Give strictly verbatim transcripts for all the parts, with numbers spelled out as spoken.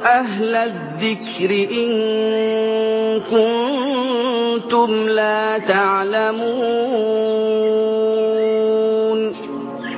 أهل الذكر إن كنتم لا تعلمون.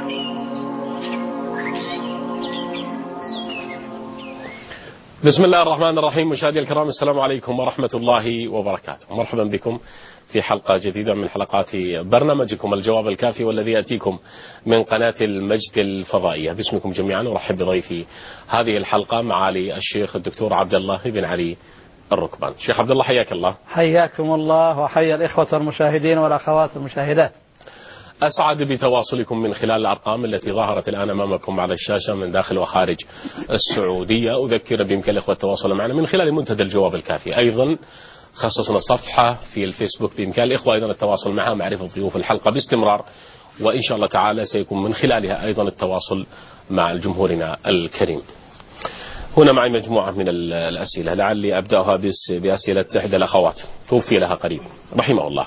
بسم الله الرحمن الرحيم. مشاهدي الكرام، السلام عليكم ورحمة الله وبركاته. مرحبا بكم في حلقة جديدة من حلقات برنامجكم الجواب الكافي، والذي يأتيكم من قناة المجد الفضائية. باسمكم جميعا أرحب بضيفي هذه الحلقة معالي الشيخ الدكتور عبد الله بن علي الركبان. شيخ عبد الله، حياك الله. حياكم الله وحيا الإخوة المشاهدين والأخوات المشاهدات. أسعد بتواصلكم من خلال الأرقام التي ظهرت الآن أمامكم على الشاشة من داخل وخارج السعودية. أذكر بإمكان الإخوة التواصل معنا من خلال منتدى الجواب الكافي. أيضا خصصنا صفحة في الفيسبوك بإمكان الإخوة أيضا التواصل معها، معرفة ضيوف الحلقة باستمرار، وإن شاء الله تعالى سيكون من خلالها أيضا التواصل مع جمهورنا الكريم. هنا معي مجموعة من الأسئلة، لعلي أبدأها بأسئلة إحدى الأخوات توفي لها قريب رحمه الله.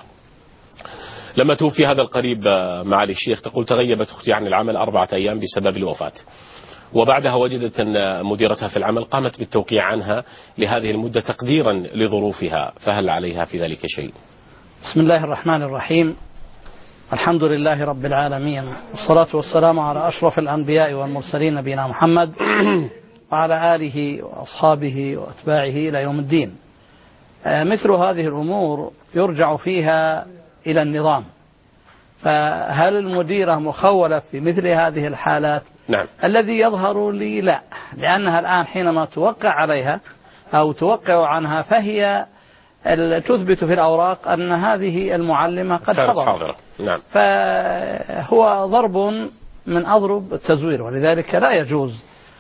لما توفي هذا القريب معالي الشيخ، تقول تغيبت أختي عن العمل أربعة أيام بسبب الوفاة، وبعدها وجدت أن مديرتها في العمل قامت بالتوقيع عنها لهذه المدة تقديرا لظروفها، فهل عليها في ذلك شيء؟ بسم الله الرحمن الرحيم. الحمد لله رب العالمين، والصلاة والسلام على أشرف الأنبياء والمرسلين نبينا محمد وعلى آله وأصحابه وأتباعه إلى يوم الدين. مثل هذه الأمور يرجع فيها إلى النظام، فهل المديرة مخولة في مثل هذه الحالات؟ نعم. الذي يظهر لي لا، لأنها الآن حينما توقع عليها أو توقع عنها فهي تثبت في الأوراق أن هذه المعلمة قد حضرت. نعم. فهو ضرب من أضرب التزوير، ولذلك لا يجوز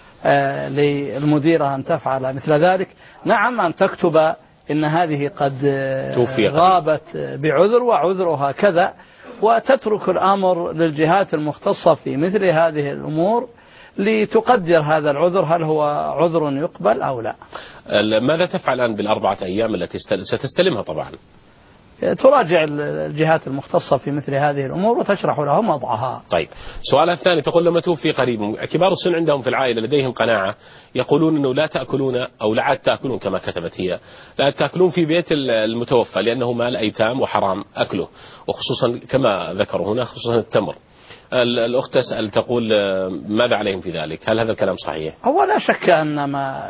للمديرة أن تفعل مثل ذلك. نعم، أن تكتب إن هذه قد غابت بعذر وعذرها كذا، وتترك الأمر للجهات المختصة في مثل هذه الأمور لتقدر هذا العذر هل هو عذر يقبل أو لا. ماذا تفعل الآن بالأربعة أيام التي ستستلمها؟ طبعا تراجع الجهات المختصة في مثل هذه الأمور وتشرح لهم وضعها. طيب، سؤال الثاني، تقول لما توفي قريب، كبار السن عندهم في العائلة لديهم قناعة، يقولون أنه لا تأكلون أو لا عاد تأكلون كما كتبت هي، لا تأكلون في بيت المتوفى لأنه مال أيتام وحرام أكله، وخصوصا كما ذكروا هنا خصوصا التمر. الأخت تسأل تقول ماذا عليهم في ذلك؟ هل هذا الكلام صحيح؟ هو لا شك أن ما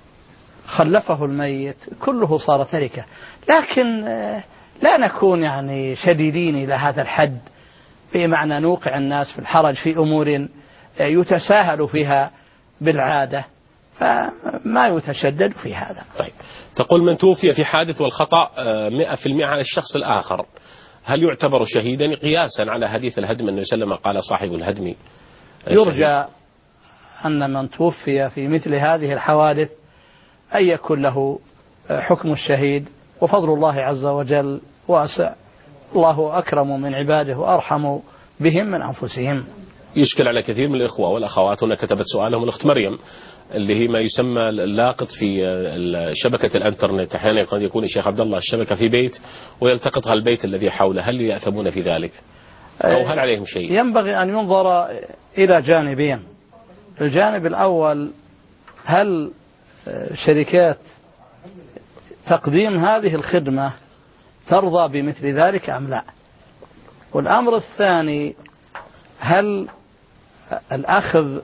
خلفه الميت كله صار تركة، لكن لا نكون يعني شديدين إلى هذا الحد بمعنى نوقع الناس في الحرج في أمور يتساهل فيها بالعادة، فما يتشدد في هذا. طيب، تقول من توفي في حادث والخطأ مئة في المئة على الشخص الآخر، هل يعتبر شهيدا قياسا على حديث الهدم أنه سلم قال صاحب الهدم؟ يرجى أن من توفي في مثل هذه الحوادث أن يكون له حكم الشهيد، وفضل الله عز وجل واسع، الله أكرم من عباده وأرحم بهم من أنفسهم. يشكل على كثير من الإخوة والأخوات. هنا كتبت سؤالهم الأخت مريم، اللي هي ما يسمى اللاقط في شبكة الانترنت. أحيانا قد يكون الشيخ عبد الله الشبكة في بيت ويلتقطها البيت الذي حوله، هل يأثمون في ذلك أو هل عليهم شيء؟ ينبغي أن ينظر إلى جانبين. الجانب الأول، هل شركات تقديم هذه الخدمة ترضى بمثل ذلك أم لا؟ والأمر الثاني، هل الأخذ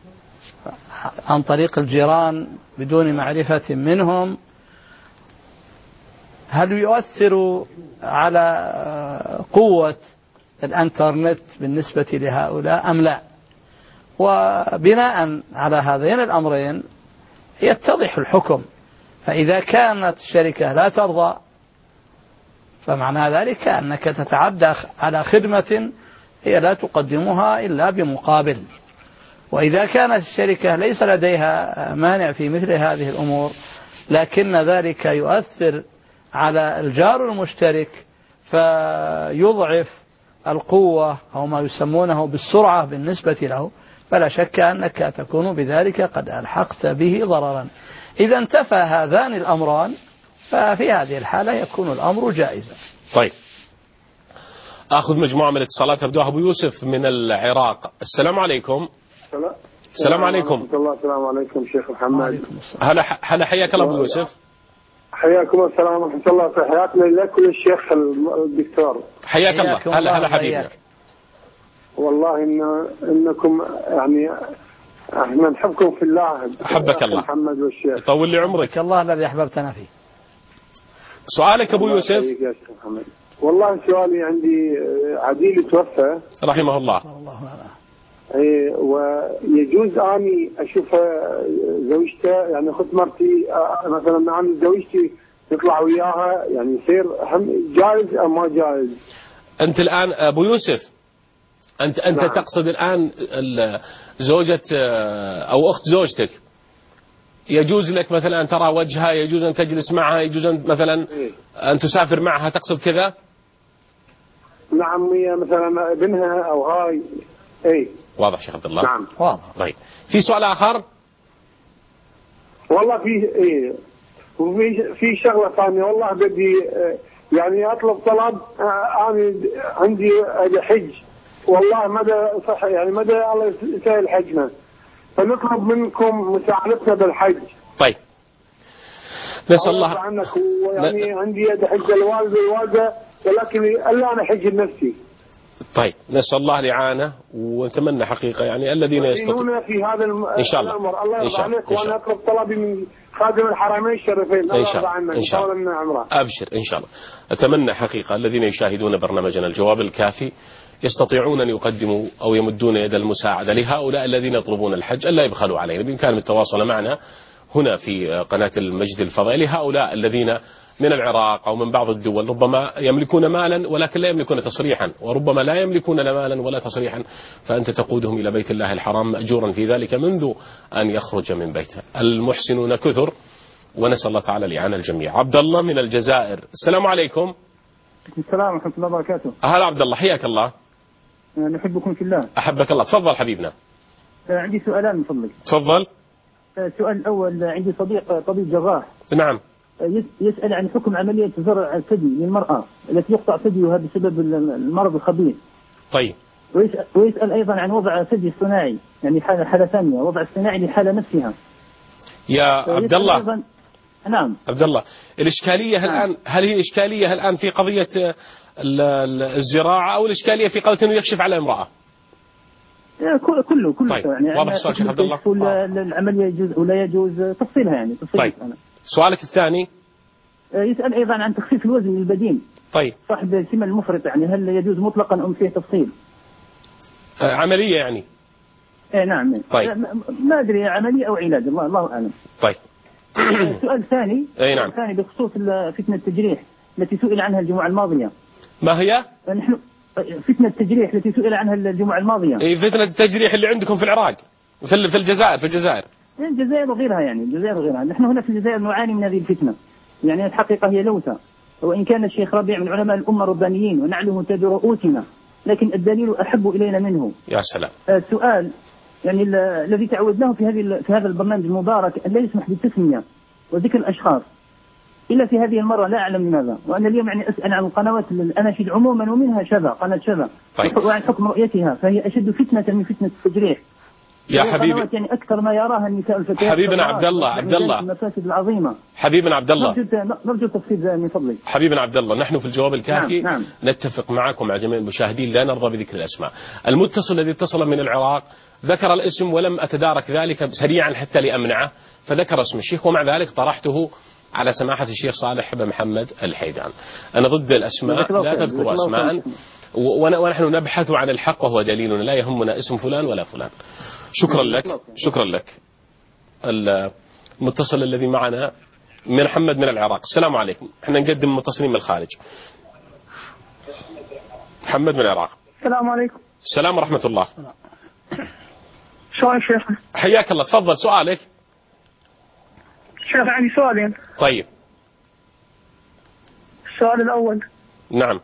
عن طريق الجيران بدون معرفة منهم هل يؤثر على قوة الانترنت بالنسبة لهؤلاء أم لا؟ وبناء على هذين الأمرين يتضح الحكم. فإذا كانت الشركة لا ترضى فمعنى ذلك أنك تتعدى على خدمة هي لا تقدمها إلا بمقابل. وإذا كانت الشركة ليس لديها مانع في مثل هذه الأمور، لكن ذلك يؤثر على الجار المشترك فيضعف القوة أو ما يسمونه بالسرعة بالنسبة له، فلا شك أنك تكون بذلك قد ألحقت به ضررا. إذا انتفى هذان الأمران ففي هذه الحالة يكون الأمر جائزا. طيب، أخذ مجموعة من الاتصالات. أبدأ أبو يوسف من العراق. السلام عليكم. السلام السلام عليكم. ورحمة الله. السلام عليكم شيخ محمد. هلا هلا حياك الله ابو يوسف. حياكم السلام ورحمة الله. تحياتنا لك وللشيخ الدكتور. حياك الله. هلا هلا حبيبنا. والله إن إنكم يعني احنا نحبكم في الله. أحبك الله محمد والشيخ. يطول لي عمرك. الله الذي أحببتنا فيه. سؤالك أبو يوسف. يا شيخ محمد. والله سؤالي عندي عديل توفى رحمه الله. اي ويجوز اني اشوف زوجته يعني اخت مرتي مثلا انا زوجتي تطلع وياها يعني يصير هم جائز او ما جائز؟ انت الان ابو يوسف انت انت نعم. تقصد الان زوجة او اخت زوجتك يجوز لك مثلا ان ترى وجهها، يجوز ان تجلس معها، يجوز ان مثلا ان تسافر معها، تقصد كذا؟ نعم هي مثلا ابنها او هاي. اي واضح شيخ عبد الله. نعم واضح. طيب في سؤال اخر؟ والله في ايه وفي في شغله ثانيه. والله بدي يعني اطلب طلب. انا عندي حج والله مدى صح يعني مدى الله يسهل حجنا، فنطلب منكم مساعدتنا بالحج. طيب نسال الله عنك. يعني ن... عندي يد حج الوالد والوالده ولكن الا انا حج لنفسي. طيب نسال الله الإعانة ونتمنى حقيقه يعني الذين يستطيعون في هذا الم... ان شاء الله. الامر. الله يرضى عنك. وانا اطلب طلبي من خادم الحرمين الشريفين. الله يرضى عنك. ان شاء الله. ابشر ان شاء الله. اتمنى حقيقه الذين يشاهدون برنامجنا الجواب الكافي يستطيعون أن يقدموا أو يمدون يد المساعدة لهؤلاء الذين يطلبون الحج، ألا يبخلوا علينا. بإمكانهم التواصل معنا هنا في قناة المجد الفضائي. هؤلاء الذين من العراق أو من بعض الدول ربما يملكون مالا ولكن لا يملكون تصريحا، وربما لا يملكون لا مالا ولا تصريحا، فأنت تقودهم إلى بيت الله الحرام مأجورا في ذلك منذ أن يخرج من بيته. المحسنون كثر ونسأل الله تعالى الإعانة الجميع. عبد الله من الجزائر. السلام عليكم. السلام ورحمة الله وبركاته. أهلا عبد الله حياك الله. نحبكم في الله. أحبك الله. تفضل حبيبنا. عندي سؤالان من فضلك. تفضل. السؤال الأول عندي صديق طبيب جراح. نعم. يسأل عن حكم عملية زرع الثدي للمرأة التي يقطع ثديها بسبب المرض الخبيث. طيب. ويسأل, ويسأل أيضا عن وضع ثدي صناعي يعني حالة حالة ثانية، وضع الصناعي للحالة نفسها. يا عبد الله. نعم. عبد الله الإشكالية نعم. الآن هل هي إشكالية الآن في قضية الزراعة أو الإشكالية في قضية أنه يكشف على امرأة؟ كله كله طيب. يعني واضح السؤال شيخ عبد الله. آه. العملية يجوز ولا يجوز تفصيلها يعني تفصيل. طيب أنا. سؤالك الثاني يسأل أيضا عن تخفيف الوزن للبدين. طيب. صاحب السمن المفرط يعني هل يجوز مطلقا أم فيه تفصيل؟ آه عملية يعني. ايه نعم. طيب. ما أدري عملية أو علاج الله الله أعلم. طيب. السؤال الثاني. اي نعم. الثاني بخصوص فتنة التجريح التي سئل عنها الجمعة الماضية. ما هي؟ نحن فتنة التجريح التي سئل عنها الجمعة الماضية. اي فتنة التجريح اللي عندكم في العراق في في الجزائر في الجزائر. الجزائر وغيرها يعني الجزائر وغيرها. نحن هنا في الجزائر نعاني من هذه الفتنة. يعني الحقيقة هي لوثة، وإن كان الشيخ ربيع من علماء الأمة الربانيين ونعلم تاج رؤوسنا، لكن الدليل أحب إلينا منه. يا سلام. السؤال يعني الذي تعودناه في هذه في هذا البرنامج المبارك أن لا يسمح بالتسمية وذكر الأشخاص إلا في هذه المرة، لا أعلم لماذا. وأنا اليوم يعني أسأل عن القنوات الأناشيد عموما ومنها شذا، قناة شذا. طيب. وعن حكم رؤيتها، فهي أشد فتنة من فتنة التجريح. يا حبيبي يعني أكثر ما يراها النساء الفتيات. حبيبنا عبد الله عبد الله المفاسد العظيمة. حبيبنا عبد الله نرجو نرجو تفصيل من فضلك. حبيبنا عبد الله نحن في الجواب الكافي نعم. نعم. نتفق معكم مع جميع المشاهدين لا نرضى بذكر الأسماء. المتصل الذي اتصل من العراق ذكر الاسم ولم أتدارك ذلك سريعا حتى لأمنعه، فذكر اسم الشيخ ومع ذلك طرحته على سماحة الشيخ صالح بن محمد الحيدان. أنا ضد الأسماء، لا تذكروا أسماء، ونحن نبحث عن الحق وهو دليلنا، لا يهمنا اسم فلان ولا فلان. شكرا لك شكرا لك. المتصل الذي معنا من محمد من العراق. السلام عليكم. احنا نقدم متصلين من الخارج. محمد من العراق. السلام عليكم. السلام ورحمة الله. شلون شيخنا؟ حياك الله. تفضل سؤالك. شيخ عندي سؤالين. طيب. السؤال الأول. نعم.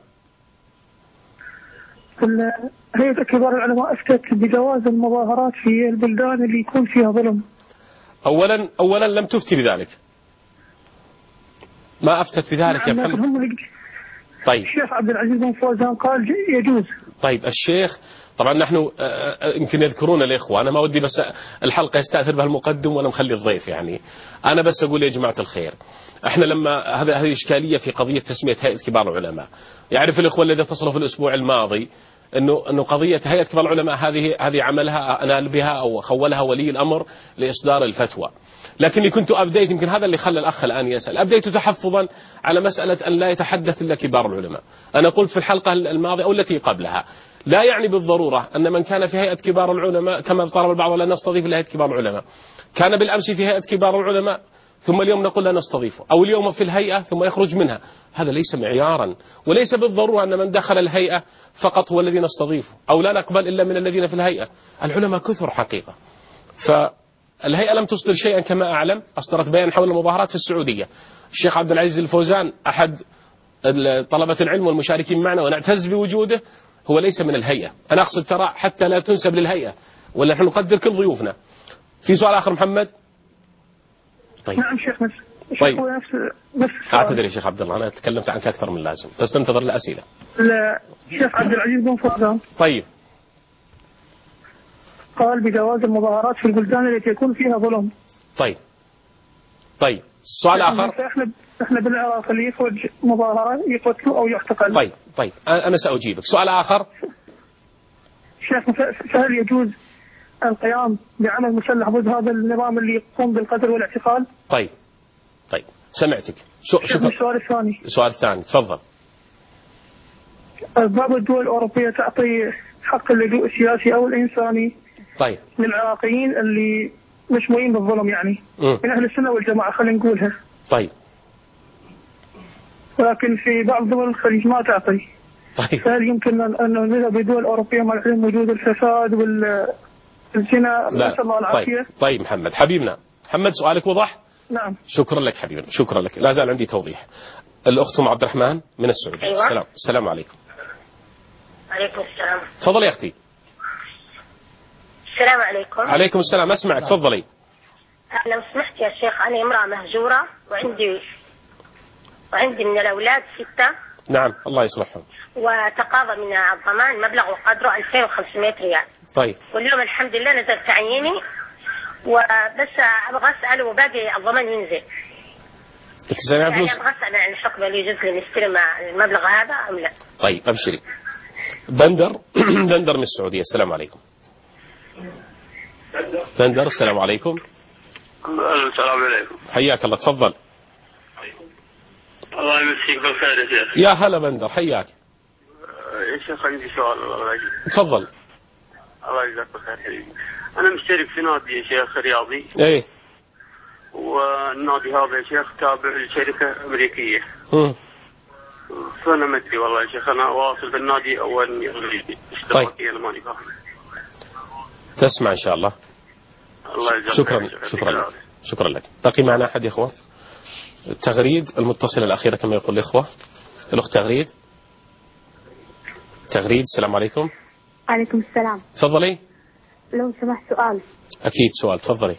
هيئة كبار العلماء أفتت بجواز المظاهرات في البلدان اللي يكون فيها ظلم. أولا أولا لم تفتي بذلك. ما أفتت بذلك يا محمد. هم طيب. الشيخ عبد العزيز بن فوزان قال يجوز. طيب الشيخ طبعا نحن يمكن يذكرون الإخوة، أنا ما ودي بس الحلقة يستأثر بها المقدم وأنا مخلي الضيف، يعني أنا بس أقول يا جماعة الخير، احنا لما هذا هذه إشكالية في قضية تسمية هيئة كبار العلماء. يعرف الإخوة الذي اتصلوا في الأسبوع الماضي انه انه قضيه هيئه كبار العلماء هذه هذه عملها انال بها او خولها ولي الامر لاصدار الفتوى، لكني كنت ابديت، يمكن هذا اللي خلى الاخ الان يسال، ابديت تحفظا على مساله ان لا يتحدث الا كبار العلماء. انا قلت في الحلقه الماضيه او التي قبلها لا يعني بالضروره ان من كان في هيئه كبار العلماء كما طلب البعض لا نستضيف الا هيئه كبار العلماء، كان بالامس في هيئه كبار العلماء ثم اليوم نقول لا نستضيفه، أو اليوم في الهيئة ثم يخرج منها، هذا ليس معيارا، وليس بالضرورة أن من دخل الهيئة فقط هو الذي نستضيفه، أو لا نقبل إلا من الذين في الهيئة. العلماء كثر حقيقة. فالهيئة لم تصدر شيئا كما أعلم، أصدرت بيان حول المظاهرات في السعودية. الشيخ عبد العزيز الفوزان أحد طلبة العلم والمشاركين معنا ونعتز بوجوده، هو ليس من الهيئة. أنا أقصد ترى حتى لا تنسب للهيئة، ولا نحن نقدر كل ضيوفنا. في سؤال آخر محمد؟ طيب. نعم شيخ بس. طيب. نفس نفس اعتذر يا شيخ عبد الله، انا تكلمت عنك اكثر من اللازم، بس انتظر الاسئله. لا الشيخ عبد العزيز بن فوزان. طيب. قال بجواز المظاهرات في البلدان التي يكون فيها ظلم. طيب. طيب. سؤال اخر. احنا احنا بالعراق اللي يخرج مظاهرات يقتلوا او يعتقل. طيب طيب انا ساجيبك. سؤال اخر. شيخ فهل يجوز القيام بعمل مسلح ضد هذا النظام اللي يقوم بالقتل والاعتقال؟ طيب طيب سمعتك. شو شكرا. السؤال الثاني. السؤال الثاني تفضل. بعض الدول الأوروبية تعطي حق اللجوء السياسي أو الإنساني طيب للعراقيين اللي مشمولين بالظلم، يعني م. من أهل السنة والجماعة خلينا نقولها. طيب. ولكن في بعض دول الخليج ما تعطي. طيب. فهل يمكن أن نذهب بدول أوروبية مع العلم وجود الفساد وال الزنا؟ نسأل الله العافية. طيب. طيب محمد حبيبنا، محمد سؤالك وضح؟ نعم. شكرا لك حبيبنا، شكرا لك، لا زال عندي توضيح. الأخت أم عبد الرحمن من السعودية. أيوة. السلام السلام عليكم. عليكم السلام. تفضلي يا أختي. السلام عليكم. عليكم السلام، أسمعك تفضلي. لو سمحت يا شيخ، أنا امرأة مهجورة وعندي وعندي من الأولاد ستة. نعم الله يصلحهم. وتقاضى من الضمان مبلغ وقدره ألفين وخمسمائة ريال. طيب. واليوم الحمد لله نزل تعييني، وبس أبغى أسأل وباقي الضمان ينزل. تسألين عن يعني فلوس؟ أبغى أسأل عن الحكم اللي يجوز لي نستلم المبلغ هذا أم لا؟ طيب أبشري. بندر بندر من السعودية. السلام عليكم. بندر السلام عليكم. السلام عليكم. حياك الله تفضل. الله يمسيك بالخير يا شيخ. يا هلا بندر حياك. يا شيخ عندي سؤال الله يجزيك. تفضل. الله يجزاك بالخير حبيبي. أنا مشترك في نادي يا شيخ رياضي. إيه. والنادي هذا يا شيخ تابع لشركة أمريكية. امم. فأنا ما أدري والله يا شيخ، أنا واصل بالنادي أو أني أغلي اشتراكي أنا ماني فاهم. تسمع إن شاء الله. الله يجزاك. شكرا شكرا لك. شكرا لك. بقي معنا أحد يا إخوة؟ تغريد المتصلة الأخيرة كما يقول الإخوة. الأخت تغريد. تغريد السلام عليكم. عليكم السلام. تفضلي. لو سمحت سؤال. أكيد سؤال تفضلي.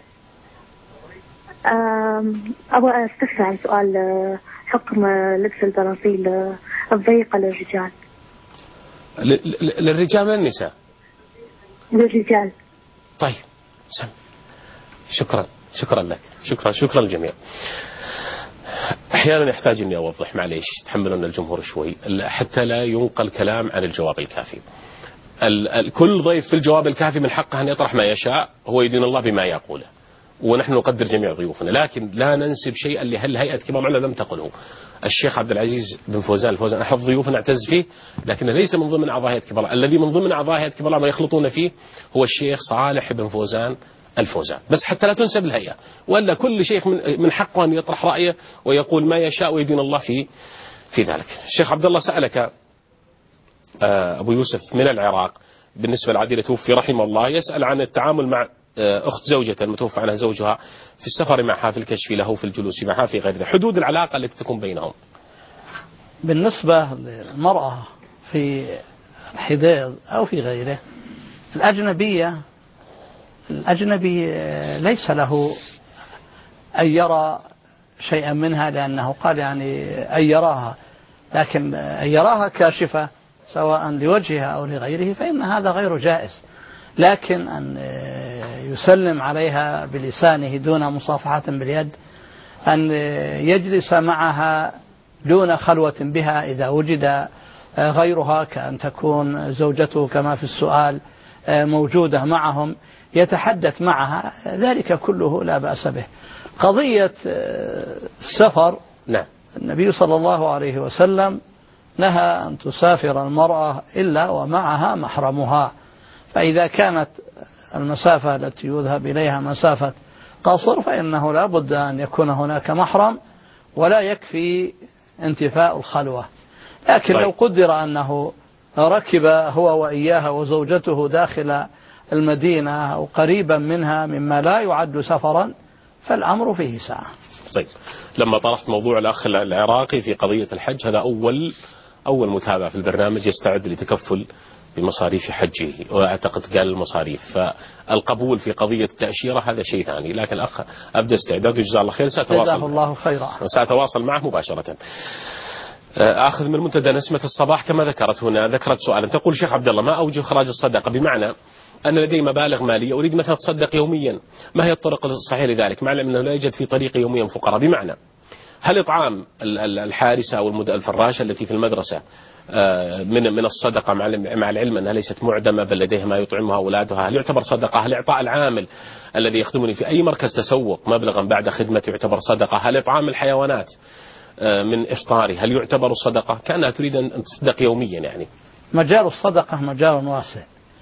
أبغى أستفسر عن سؤال حكم لبس البناطيل الضيقة للرجال. للرجال ولا النساء؟ للرجال. طيب سم. شكرا شكرا لك، شكرا شكرا للجميع. أحيانا يحتاج أني أوضح، معليش تحملون الجمهور شوي حتى لا ينقل كلام عن الجواب الكافي. كل ضيف في الجواب الكافي من حقه أن يطرح ما يشاء، هو يدين الله بما يقوله، ونحن نقدر جميع ضيوفنا، لكن لا ننسب شيئا لهل هيئة كبار العلماء لم تقله. الشيخ عبد العزيز بن فوزان الفوزان أحد ضيوفنا نعتز فيه، لكنه ليس من ضمن أعضاء هيئة كبار. الذي من ضمن أعضاء هيئة كبار ما يخلطون فيه هو الشيخ صالح بن فوزان الفوزان، بس حتى لا تنسب الهيئة، ولا كل شيخ من من حقه أن يطرح رأيه ويقول ما يشاء ويدين الله في في ذلك. الشيخ عبد الله سألك أبو يوسف من العراق بالنسبة لعديلة توفي رحمه الله، يسأل عن التعامل مع أخت زوجة المتوفى عنها زوجها في السفر معها، في الكشف له، في الجلوس معها، في غير ذلك، حدود العلاقة التي تكون بينهم. بالنسبة للمرأة في الحضاض أو في غيره، الأجنبية الأجنبي ليس له أن يرى شيئا منها، لأنه قال يعني أن يراها، لكن أن يراها كاشفة سواء لوجهها أو لغيره فإن هذا غير جائز. لكن أن يسلم عليها بلسانه دون مصافحة باليد، أن يجلس معها دون خلوة بها إذا وجد غيرها كأن تكون زوجته كما في السؤال موجودة معهم يتحدث معها، ذلك كله لا بأس به. قضية السفر، نعم. النبي صلى الله عليه وسلم نهى أن تسافر المرأة إلا ومعها محرمها، فإذا كانت المسافة التي يذهب إليها مسافة قصر فإنه لا بد أن يكون هناك محرم ولا يكفي انتفاء الخلوة. لكن طيب. لو قدر أنه ركب هو وإياها وزوجته داخل المدينة أو قريبا منها مما لا يعد سفرا فالأمر فيه ساعة. طيب، لما طرحت موضوع الأخ العراقي في قضية الحج، هذا أول أول متابع في البرنامج يستعد لتكفل بمصاريف حجه، وأعتقد قال المصاريف، فالقبول في قضية التأشيرة هذا شيء ثاني. لكن الأخ أبدأ استعداده جزاه الله خير، سأتواصل جزاه الله خيرا سأتواصل معه مباشرة. أخذ من منتدى نسمة الصباح كما ذكرت هنا، ذكرت سؤالا تقول شيخ عبد الله: ما أوجه إخراج الصدقة؟ بمعنى أن لدي مبالغ مالية أريد مثلا أتصدق يوميا، ما هي الطرق الصحيحة لذلك؟ مع أنه لا يوجد في طريق يوميا فقراء. بمعنى هل إطعام الحارسة أو الفراشة التي في المدرسة من من الصدقة مع العلم أنها ليست معدمة بل لديها ما يطعمها أولادها، هل يعتبر صدقة؟ هل إعطاء العامل الذي يخدمني في أي مركز تسوق مبلغا بعد خدمته يعتبر صدقة؟ هل إطعام الحيوانات من إفطاري هل يعتبر صدقة؟ كأنها تريد أن تصدق يوميا. يعني مجال الصدقة مجال واسع،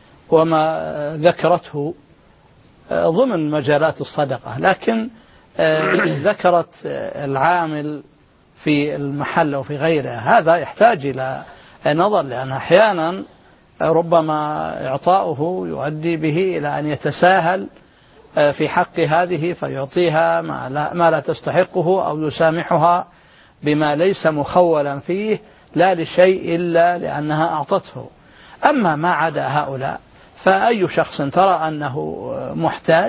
وما ذكرته ضمن مجالات الصدقة، لكن ذكرت العامل في المحل وفي غيره، هذا يحتاج إلى نظر، لأن أحيانا ربما إعطاؤه يؤدي به إلى أن يتساهل في حق هذه فيعطيها ما لا, ما لا تستحقه أو يسامحها بما ليس مخولا فيه لا لشيء إلا لأنها أعطته. أما ما عدا هؤلاء فأي شخص ترى أنه محتاج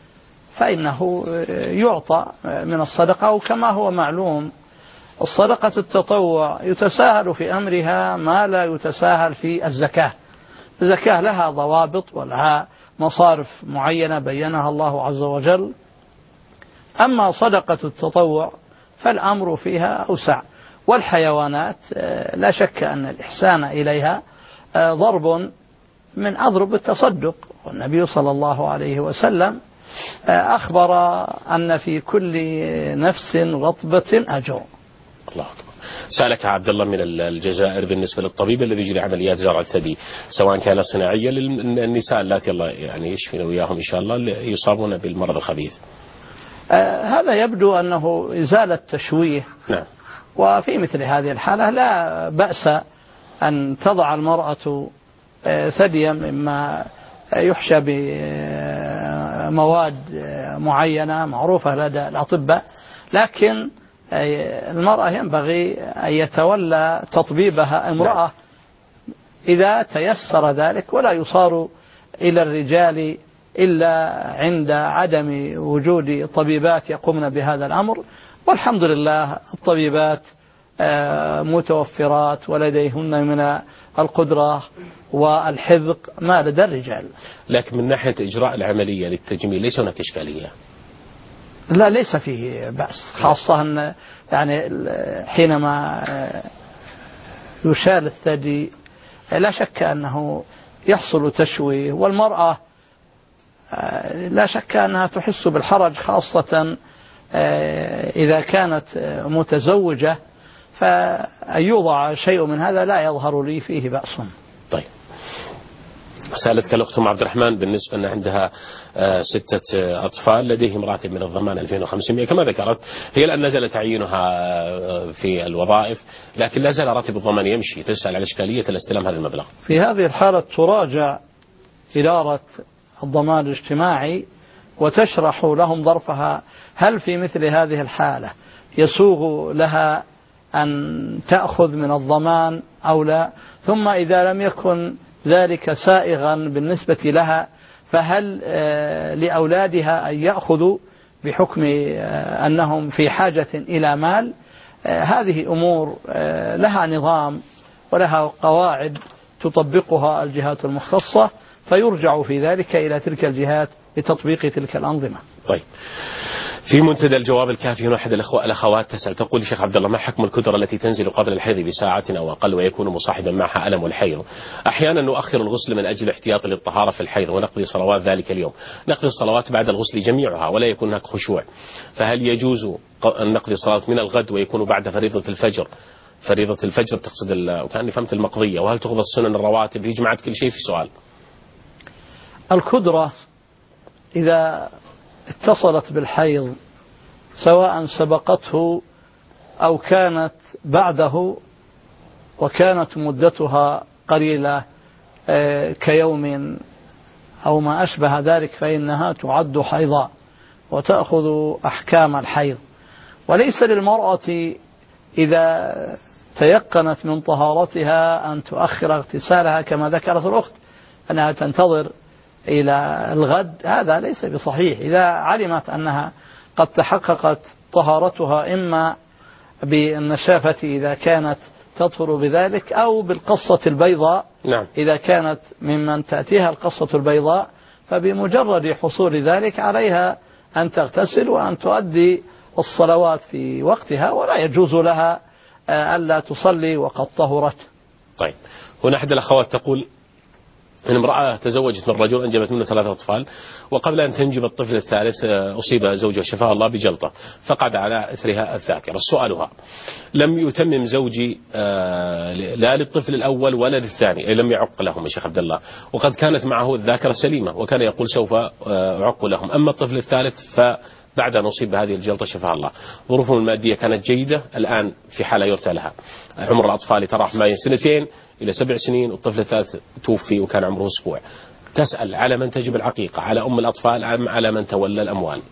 فإنه يعطى من الصدقة. وكما هو معلوم الصدقة التطوع يتساهل في أمرها ما لا يتساهل في الزكاة. الزكاة لها ضوابط ولها مصارف معينة بينها الله عز وجل. أما صدقة التطوع فالأمر فيها أوسع. والحيوانات لا شك أن الإحسان إليها ضرب من أضرب التصدق، والنبي صلى الله عليه وسلم أخبر أن في كل نفس رطبة أجر. الله أكبر. سألك عبد الله من الجزائر بالنسبة للطبيب الذي يجري عمليات زرع الثدي سواء كان صناعية للنساء اللاتي الله يعني يشفينا وياهم إن شاء الله يصابون بالمرض الخبيث. آه هذا يبدو أنه إزالة تشويه. نعم. وفي مثل هذه الحالة لا بأس أن تضع المرأة آه ثديا مما يحشى بمواد معينة معروفة لدى الأطباء، لكن المرأة ينبغي أن يتولى تطبيبها امرأة إذا تيسر ذلك، ولا يصار إلى الرجال إلا عند عدم وجود طبيبات يقومن بهذا الأمر. والحمد لله الطبيبات متوفرات ولديهن من القدرة والحذق ما لدى الرجال. لكن من ناحية إجراء العملية للتجميل ليس هناك إشكالية؟ لا، ليس فيه بأس، خاصة أن يعني حينما يشال الثدي لا شك أنه يحصل تشويه، والمرأة لا شك أنها تحس بالحرج خاصة إذا كانت متزوجة، فأن يوضع شيء من هذا لا يظهر لي فيه بأس. طيب، سألتك الأخت أم عبد الرحمن بالنسبة أن عندها ستة أطفال لديهم راتب من الضمان ألفين وخمسمائة كما ذكرت، هي الآن نزل تعيينها في الوظائف لكن لا زال راتب الضمان يمشي، تسأل على إشكالية الاستلام هذا المبلغ. في هذه الحالة تراجع إدارة الضمان الاجتماعي وتشرح لهم ظرفها، هل في مثل هذه الحالة يسوغ لها أن تأخذ من الضمان أو لا، ثم إذا لم يكن ذلك سائغا بالنسبة لها فهل لأولادها أن يأخذوا بحكم أنهم في حاجة إلى مال، هذه أمور لها نظام ولها قواعد تطبقها الجهات المختصة، فيرجع في ذلك إلى تلك الجهات لتطبيق تلك الأنظمة. طيب، في منتدى الجواب الكافي هنا أحد الأخوات تسأل تقول: شيخ عبد الله، ما حكم الكدرة التي تنزل قبل الحيض بساعة أو أقل ويكون مصاحبا معها ألم الحيض؟ أحيانا نؤخر الغسل من أجل احتياط للطهارة في الحيض ونقضي صلوات ذلك اليوم، نقضي الصلوات بعد الغسل جميعها ولا يكون هناك خشوع، فهل يجوز أن نقضي الصلاة من الغد ويكون بعد فريضة الفجر؟ فريضة الفجر تقصد وكأني فهمت المقضية. وهل تقضى السنن الرواتب؟ هي جمعت كل شيء في سؤال. الكدرة إذا اتصلت بالحيض سواء سبقته أو كانت بعده وكانت مدتها قليلة كيوم أو ما أشبه ذلك، فإنها تعد حيضا وتأخذ أحكام الحيض. وليس للمرأة إذا تيقنت من طهارتها أن تؤخر اغتسالها كما ذكرت الأخت أنها تنتظر إلى الغد، هذا ليس بصحيح. إذا علمت أنها قد تحققت طهارتها إما بالنشافة إذا كانت تطهر بذلك أو بالقصة البيضاء، نعم. إذا كانت ممن تأتيها القصة البيضاء فبمجرد حصول ذلك عليها أن تغتسل وأن تؤدي الصلوات في وقتها، ولا يجوز لها ألا تصلي وقد طهرت. طيب، هنا أحد الأخوات تقول إن امرأة تزوجت من رجل أنجبت منه ثلاثة أطفال، وقبل أن تنجب الطفل الثالث أصيب زوجها شفاه الله بجلطة فقد على إثرها الذاكرة. سؤالها: لم يتمم زوجي لا للطفل الأول ولا للثاني، أي لم يعق لهم يا شيخ عبد الله، وقد كانت معه الذاكرة سليمة وكان يقول سوف أعق لهم، أما الطفل الثالث فبعد أن أصيب بهذه الجلطة شفاه الله ظروفهم المادية كانت جيدة، الآن في حالة يرثى لها. عمر الأطفال يتراوح ما بين سنتين إلى سبع سنين، والطفل الثالث توفي وكان عمره أسبوع. تسأل: على من تجب العقيقة؟ على أم الأطفال أم على من تولى الأموال؟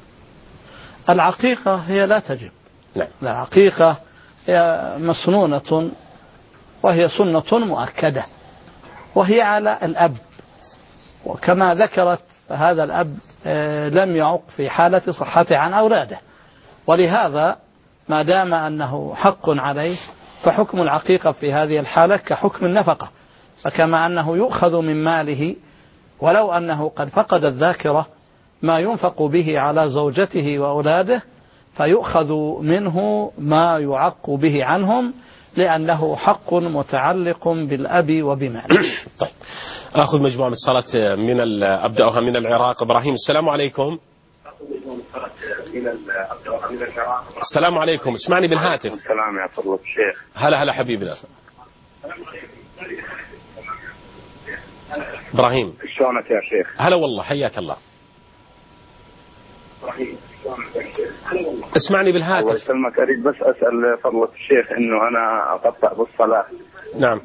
العقيقة هي لا تجب. نعم. العقيقة هي مسنونة وهي سنة مؤكدة، وهي على الأب، وكما ذكرت فهذا الأب لم يعق في حالة صحته عن أولاده، ولهذا ما دام أنه حق عليه فحكم العقيقة في هذه الحالة كحكم النفقة، فكما أنه يؤخذ من ماله ولو أنه قد فقد الذاكرة ما ينفق به على زوجته وأولاده، فيؤخذ منه ما يعق به عنهم لأنه حق متعلق بالأب وبماله. طيب، أخذ مجموعة من الصلاة من أبدأها من العراق. إبراهيم، السلام عليكم. السلام عليكم، اسمعني بالهاتف. السلام يا فضل الشيخ. هلا هلا حبيبنا إبراهيم، شلونك يا شيخ؟ هلا والله، حياك الله. اسمعني بالهاتف. الله يسلمك، أريد بس أسأل فضل الشيخ إنه أنا أقطع بالصلاة. نعم،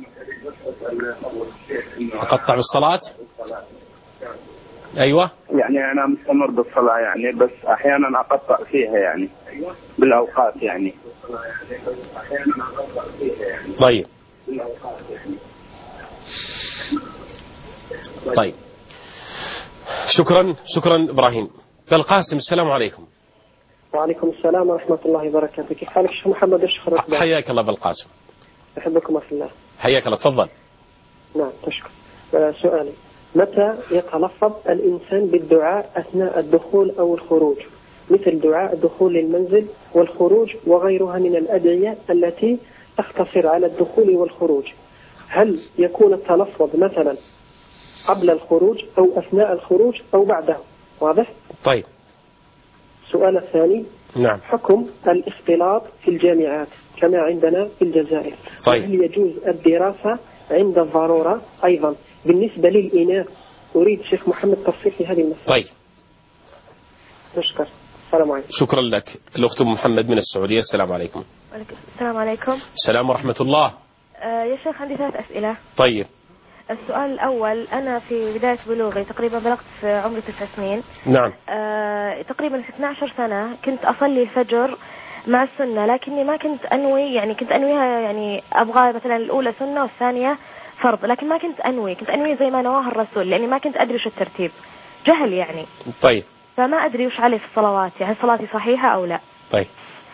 أقطع بالصلاة؟ أيوة، يعني أنا مستمر بالصلاة يعني، بس أحيانا أقطع فيها يعني بالأوقات يعني. طيب طيب شكرا شكرا إبراهيم. بالقاسم، السلام عليكم. وعليكم السلام ورحمة الله وبركاته. كيف حالك شيخ محمد الشخر؟ حياك الله بالقاسم. أحبكم في الله. حياك الله، تفضل. نعم، تشكر. سؤالي: متى يتلفظ الإنسان بالدعاء أثناء الدخول أو الخروج، مثل دعاء دخول للمنزل والخروج وغيرها من الأدعية التي تقتصر على الدخول والخروج؟ هل يكون التلفظ مثلا قبل الخروج أو أثناء الخروج أو بعده؟ واضح؟ طيب. السؤال الثاني: نعم. حكم الاختلاط في الجامعات كما عندنا في الجزائر. طيب. هل يجوز الدراسة عند الضرورة أيضا بالنسبة للإناث؟ أريد شيخ محمد تفصيل في هذه المسألة. طيب. نشكر. السلام عليكم. شكرا لك. الأخت محمد من السعودية، السلام عليكم. السلام عليكم. السلام ورحمة الله. آه يا شيخ، عندي ثلاث أسئلة. طيب. السؤال الأول: أنا في بداية بلوغي تقريبا بلغت في عمري تسع سنين. نعم. آه تقريبا في اثنتي عشرة سنة كنت أصلي الفجر مع السنة، لكني ما كنت أنوي، يعني كنت أنويها يعني أبغى مثلا الأولى سنة والثانية فرض، لكن ما كنت أنوي، كنت أنوي زي ما نواه الرسول، لأني ما كنت أدري شو الترتيب، جهل يعني. طيب. فما أدري وش عليه في الصلوات، يعني صلاتي صحيحة أو لا. طيب.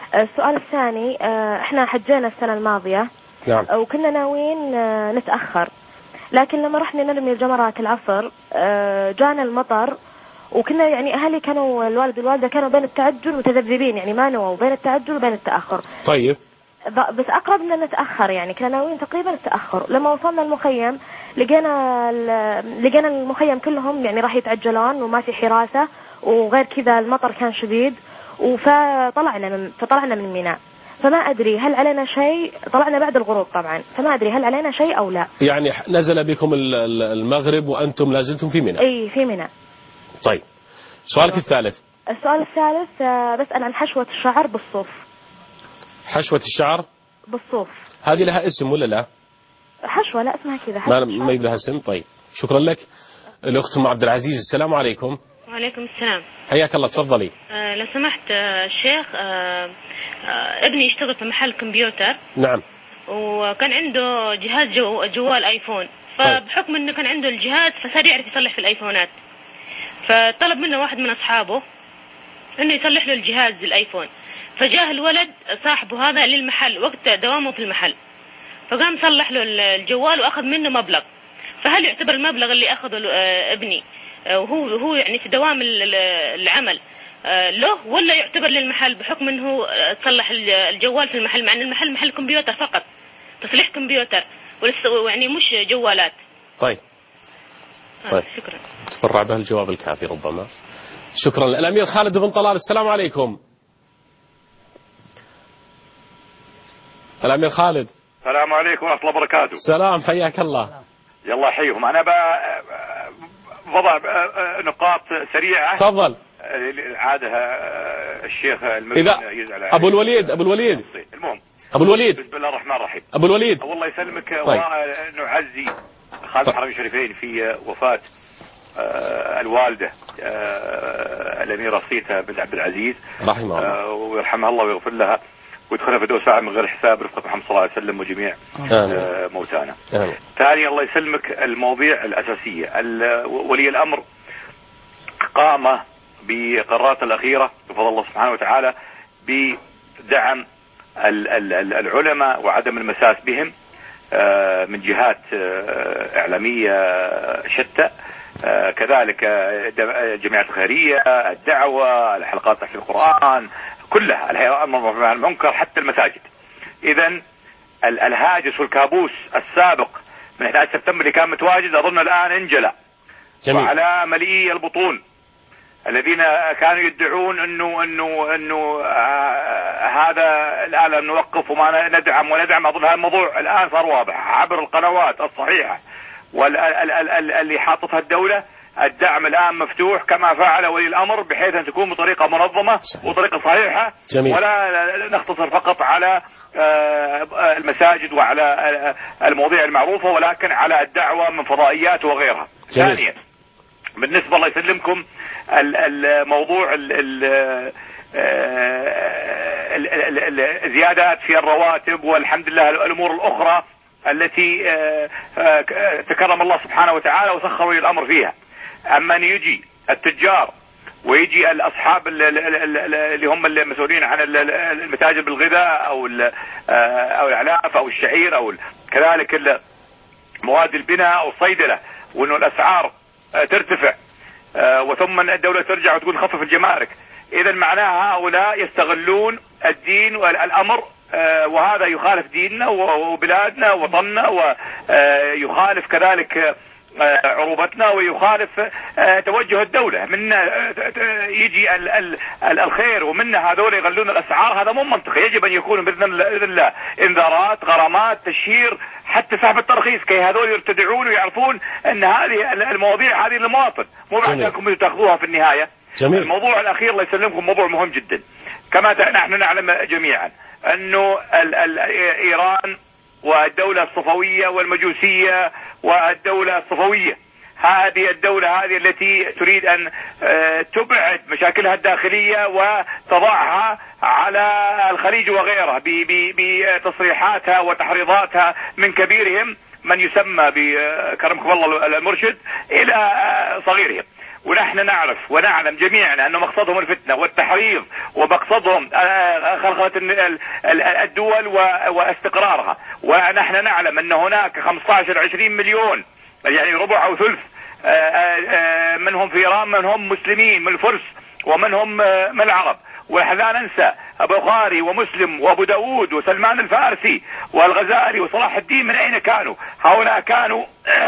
السؤال الثاني، احنا حجينا السنة الماضية نعم. وكنا ناويين نتأخر، لكن لما رحنا نرمي الجمرات العصر جانا المطر، وكنا يعني أهلي كانوا الوالد والوالدة كانوا بين التعجل متذبذبين، يعني ما نووا بين التعجل وبين التأخر. طيب. بس أقرب لنا نتأخر، يعني كنا ناويين تقريبا التأخر. لما وصلنا المخيم لقينا لقينا المخيم كلهم يعني راح يتعجلون وما في حراسة، وغير كذا المطر كان شديد، فطلعنا من فطلعنا من ميناء. فما أدري هل علينا شيء، طلعنا بعد الغروب طبعا، فما أدري هل علينا شيء أو لا. يعني نزل بكم المغرب وأنتم لازلتم في ميناء؟ أي في ميناء. طيب، سؤالك الثالث. السؤال الثالث بسأل عن حشوة الشعر بالصوف. حشوة الشعر بالصوف هذه لها اسم ولا لا؟ حشوة، لا اسمها كذا. ما ما لها اسم. طيب، شكرا لك. الأخت أم عبد العزيز، السلام عليكم. وعليكم السلام. حياك الله، تفضلي. آه لو سمحت آه الشيخ، آه آه ابني يشتغل في محل كمبيوتر. نعم. وكان عنده جهاز جو جوال ايفون، فبحكم انه كان عنده الجهاز فصار يعرف يصلح في الايفونات، فطلب منه واحد من اصحابه انه يصلح له الجهاز الايفون. فجاه الولد صاحبه هذا للمحل وقت دوامه في المحل، فقام صلح له الجوال واخذ منه مبلغ. فهل يعتبر المبلغ اللي اخذه ابني وهو هو يعني في دوام العمل له، ولا يعتبر للمحل بحكم انه تصلح الجوال في المحل، مع ان المحل محل كمبيوتر فقط، تصليح كمبيوتر ولسه يعني مش جوالات؟ طيب طيب آه شكرا. تبرع به الجواب الكافي ربما. شكرا. الأمير خالد بن طلال، السلام عليكم. الأمير خالد. السلام عليكم ورحمة الله وبركاته. السلام، حياك الله. يلا حيهم. أنا بضع نقاط سريعة. تفضل. عادها الشيخ المبين يزعل. أبو الوليد أبو الوليد المهم أبو الوليد بسم الله الرحمن الرحيم. أبو الوليد والله يسلمك. طيب. ونعزي خادم الحرمين الشريفين في وفاة الوالدة الأميرة صيتا بنت عبد العزيز رحمه الله ويرحمها الله ويغفر لها ويدخلها في دور ساعة من غير حساب رفقة محمد صلى الله عليه وسلم وجميع آه موتانا. ثانيا الله يسلمك، المواضيع الأساسية، ولي الأمر قام بقرارات الأخيرة بفضل الله سبحانه وتعالى بدعم العلماء وعدم المساس بهم آه من جهات آه إعلامية شتى، آه كذلك الجمعيات الخيرية، الدعوة، الحلقات تحفيظ القرآن، كلها الأمر عن المنكر، حتى المساجد. إذن الهاجس والكابوس السابق من أحد عشر سبتمبر اللي كان متواجد أظن الآن انجلى. جميل. وعلى ملئي البطون الذين كانوا يدعون انه انه انه آه هذا الان نوقف وما ندعم وندعم، اظن هذا الموضوع الان صار واضح عبر القنوات الصحيحه واللي حاطتها الدوله. الدعم الآن مفتوح كما فعل ولي الأمر، بحيث أن تكون بطريقة منظمة وطريقة صحيحة. جميل. ولا نختصر فقط على المساجد وعلى المواضيع المعروفة، ولكن على الدعوة من فضائيات وغيرها. ثانيا بالنسبة الله يسلمكم الموضوع الزيادات في الرواتب والحمد لله الأمور الأخرى التي تكرم الله سبحانه وتعالى وسخر ولي الأمر فيها. أما أن يجي التجار ويجي الأصحاب اللي هم المسؤولين عن المتاجر بالغذاء أو أو الأعلاف أو الشعير أو كذلك مواد البناء أو الصيدلة، وأنه الأسعار ترتفع وثم الدولة ترجع وتقول خفف الجمارك، إذا معناها هؤلاء يستغلون الدين والأمر، وهذا يخالف ديننا وبلادنا ووطننا، ويخالف كذلك عروبتنا، ويخالف توجه الدولة. من يجي الخير ومنا هذول يغلون الأسعار، هذا مو منطقي. يجب أن يكون بإذن الله إنذارات، غرامات، تشهير، حتى سحب الترخيص، كي هذول يرتدعون ويعرفون أن هذه المواضيع هذه للمواطن، مو بعدكم تأخذوها في النهاية. جميل. الموضوع الأخير الله يسلمكم موضوع مهم جدا. كما نحن نعلم جميعا أنه إيران والدولة الصفوية والمجوسية والدولة الصفوية، هذه الدولة هذه التي تريد أن تبعد مشاكلها الداخلية وتضعها على الخليج وغيره بتصريحاتها وتحريضاتها من كبيرهم من يسمى بكرمكم الله المرشد إلى صغيرهم. ونحن نعرف ونعلم جميعا أن مقصدهم الفتنة والتحريض، ومقصدهم خلخلة الدول واستقرارها. ونحن نعلم أن هناك خمسة عشر عشرين مليون يعني ربع أو ثلث منهم في إيران، منهم مسلمين من الفرس ومنهم من العرب. ولا ننسى البخاري ومسلم وابو داود وسلمان الفارسي والغزالي وصلاح الدين، من أين كانوا؟ هؤلاء كانوا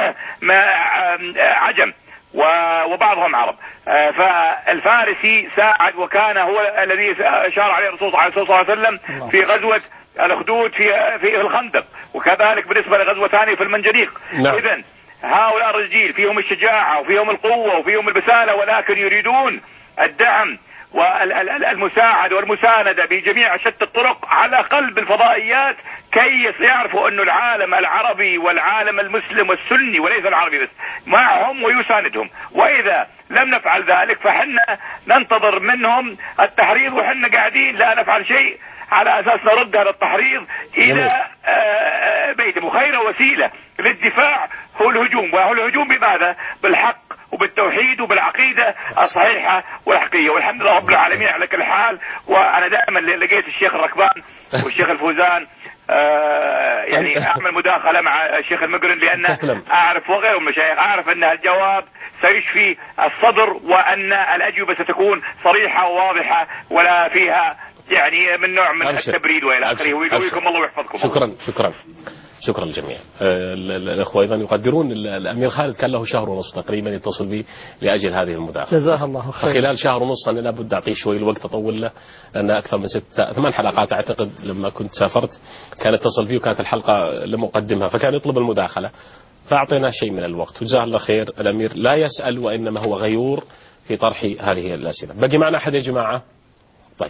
عجم وبعضهم عرب. فالفارسي ساعد وكان هو الذي أشار عليه الرسول صلى الله عليه وسلم في غزوة الأخدود في في الخندق، وكذلك بالنسبة لغزوة ثانية في المنجنيق. نعم. إذن هؤلاء الرجال فيهم الشجاعة وفيهم القوة وفيهم البسالة، ولكن يريدون الدعم والمساعدة والمساندة بجميع شتى الطرق على قلب الفضائيات، كي يعرفوا أن العالم العربي والعالم المسلم والسني وليس العربي بس معهم ويساندهم. وإذا لم نفعل ذلك فحنا ننتظر منهم التحريض، وحنا قاعدين لا نفعل شيء على أساس نرد هذا التحريض إلى بيتهم. وخير وسيلة للدفاع هو الهجوم. وهو الهجوم بماذا؟ بالحق وبالتوحيد وبالعقيدة الصحيحة والحقيقية. والحمد لله رب العالمين على كل حال. وأنا دائما لقيت الشيخ الركبان والشيخ الفوزان آه يعني أعمل مداخلة مع الشيخ المقرن، لأن أعرف وغيره من المشايخ أعرف أن الجواب سيشفي الصدر، وأن الأجوبة ستكون صريحة وواضحة ولا فيها يعني من نوع من أبشر. التبريد وإلى آخره. ويقويكم الله ويحفظكم. شكرا شكرا شكرا للجميع. الأخوة أيضا يقدرون الأمير خالد كان له شهر ونصف تقريبا يتصل بي لأجل هذه المداخلة. جزاه الله خير. خلال شهر ونص أنا لابد أعطيه شوي الوقت أطول له، لأن أكثر من ست ثمان حلقات أعتقد لما كنت سافرت كان اتصل فيه وكانت الحلقة لم أقدمها، فكان يطلب المداخلة فأعطينا شيء من الوقت. وجزاه الله خير. الأمير لا يسأل وإنما هو غيور في طرح هذه الأسئلة. بقي معنا أحد يا جماعة؟ طيب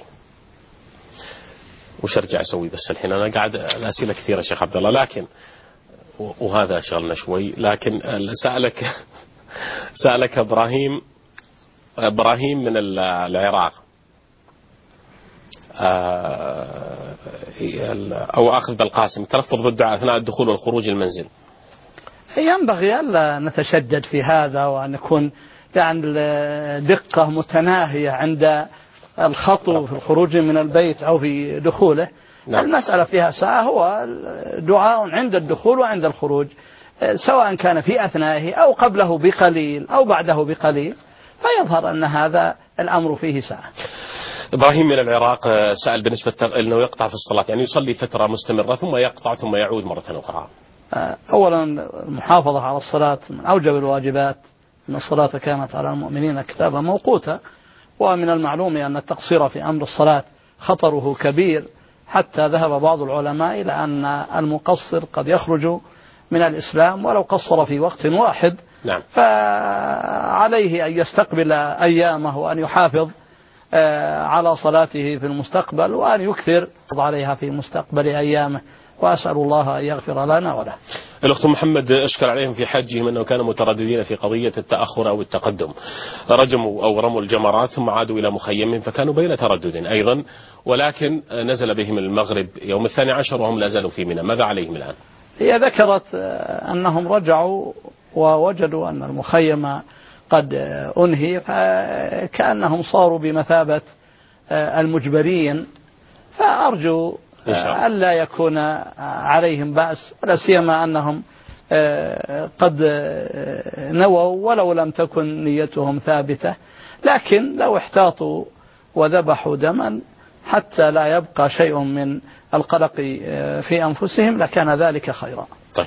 وش ارجع اسوي بس الحين؟ انا قاعد الاسئله كثيره شيخ عبد الله، لكن وهذا شغلنا شوي. لكن سالك سالك ابراهيم ابراهيم من العراق او اخذ بالقاسم، تلفظ بالدعاء اثناء الدخول والخروج المنزل. ينبغي الا نتشدد في هذا، وان نكون يعني دقه متناهيه عند الخطو في الخروج من البيت أو في دخوله. نعم. المسألة فيها ساعة، هو دعاء عند الدخول وعند الخروج، سواء كان في أثنائه أو قبله بقليل أو بعده بقليل، فيظهر أن هذا الأمر فيه ساعة. إبراهيم من العراق سأل بالنسبة أنه يقطع في الصلاة، يعني يصلي فترة مستمرة ثم يقطع ثم يعود مرة أخرى. أولا المحافظة على الصلاة من أوجب الواجبات، أن الصلاة كانت على المؤمنين كتابا موقوتا، ومن المعلوم أن التقصير في أمر الصلاة خطره كبير، حتى ذهب بعض العلماء إلى أن المقصر قد يخرج من الإسلام ولو قصر في وقت واحد. نعم. فعليه أن يستقبل أيامه وأن يحافظ على صلاته في المستقبل، وأن يكثر عليها في مستقبل أيامه، وأسأل الله أن يغفر لنا وله. الأخت محمد أشكل عليهم في حجهم أنه كانوا مترددين في قضية التأخر أو التقدم، رجموا أو رموا الجمرات ثم عادوا إلى مخيمهم، فكانوا بين تردد أيضا، ولكن نزل بهم المغرب يوم الثاني عشر وهم لا زالوا في منى. ماذا عليهم الآن؟ هي ذكرت أنهم رجعوا ووجدوا أن المخيم قد أنهي، فكأنهم صاروا بمثابة المجبرين، فأرجو ألا يكون عليهم بأس، ولا سيما أنهم قد نووا ولو لم تكن نيتهم ثابتة، لكن لو احتاطوا وذبحوا دما حتى لا يبقى شيء من القلق في أنفسهم لكان ذلك خيرا. طيب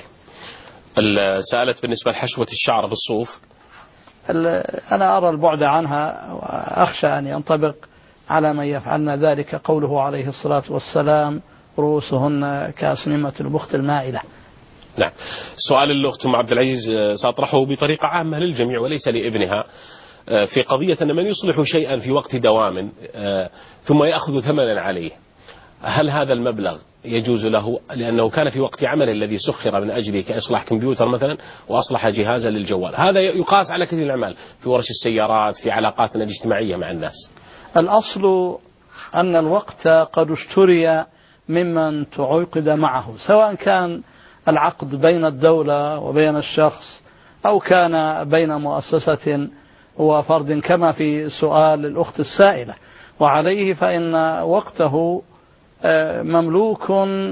سألت بالنسبة لحشوة الشعر بالصوف. أنا أرى البعد عنها، وأخشى أن ينطبق على من يفعلن ذلك قوله عليه الصلاة والسلام رؤوسهن كأسنمة البخت المائلة. نعم. سؤال الأخت أم عبد العزيز سأطرحه بطريقة عامة للجميع وليس لابنها، في قضية أن من يصلح شيئا في وقت دوام ثم يأخذ ثمنا عليه، هل هذا المبلغ يجوز له؟ لأنه كان في وقت عمل الذي سخر من أجله كإصلاح كمبيوتر مثلا وأصلح جهازا للجوال، هذا يقاس على كثير الأعمال في ورش السيارات في علاقاتنا الاجتماعية مع الناس. الأصل أن الوقت قد اشتري ممن تعقد معه، سواء كان العقد بين الدولة وبين الشخص أو كان بين مؤسسة وفرد، كما في سؤال الأخت السائلة، وعليه فإن وقته مملوك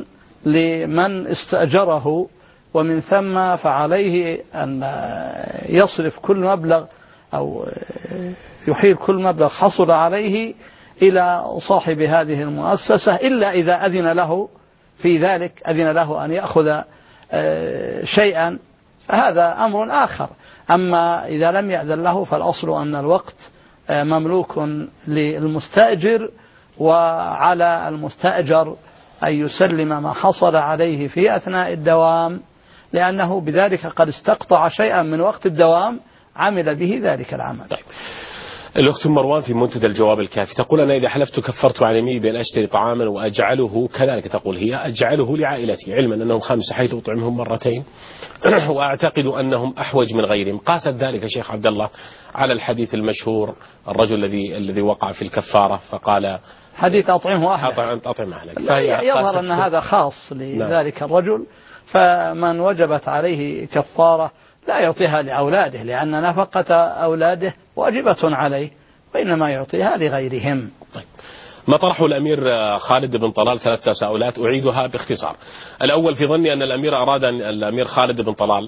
لمن استأجره، ومن ثم فعليه أن يصرف كل مبلغ أو يحيل كل مبلغ حصل عليه إلى صاحب هذه المؤسسة، إلا إذا أذن له في ذلك، أذن له أن يأخذ شيئا، هذا أمر آخر. أما إذا لم يأذن له فالأصل أن الوقت مملوك للمستأجر، وعلى المستأجر أن يسلم ما حصل عليه في أثناء الدوام، لأنه بذلك قد استقطع شيئا من وقت الدوام عمل به ذلك العمل. طيب. الأخت مروان في منتدى الجواب الكافي تقول: أنا إذا حلفت كفرت عن يميني بأن أشتري طعاما وأجعله كذلك، تقول هي أجعله لعائلتي، علما أنهم خمسة حيث أطعمهم مرتين وأعتقد أنهم أحوج من غيرهم. قاست ذلك شيخ عبد الله على الحديث المشهور الرجل الذي الذي وقع في الكفارة فقال حديث أطعمه أهلك، أطعم أهلك. يظهر أن هذا خاص لذلك الرجل، فمن وجبت عليه كفارة لا يعطيها لأولاده، لأن نفقة أولاده واجبة عليه، وإنما يعطيها لغيرهم. طيب. ما طرحه الأمير خالد بن طلال ثلاث تساؤلات أعيدها باختصار. الأول: في ظني أن الأمير أراد أن الأمير خالد بن طلال